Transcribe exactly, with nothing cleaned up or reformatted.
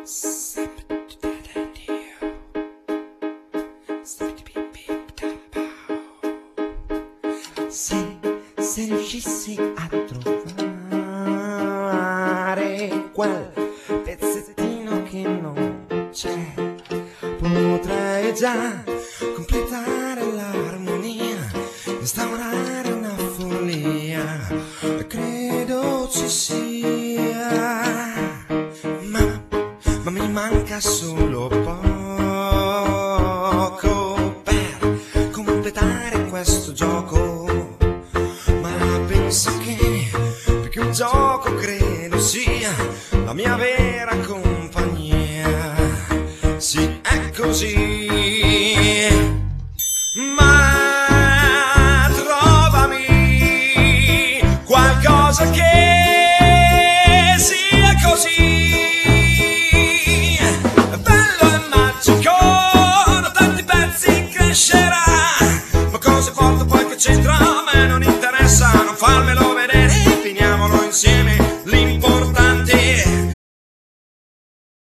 Se, se riuscissi a trovare quel pezzettino che non c'è, potrei già completare l'armonia, instaurare una follia, credo ci sia, ma, ma mi manca solo poco per completare questo gioco. Ma penso che più che un gioco credo sia la mia vera compagnia. Sì, è così. Ma trovami qualcosa che sia così bello e magico, da tanti pezzi crescerà. Ma cosa importa poi che c'entra? A me non interessa, non farmelo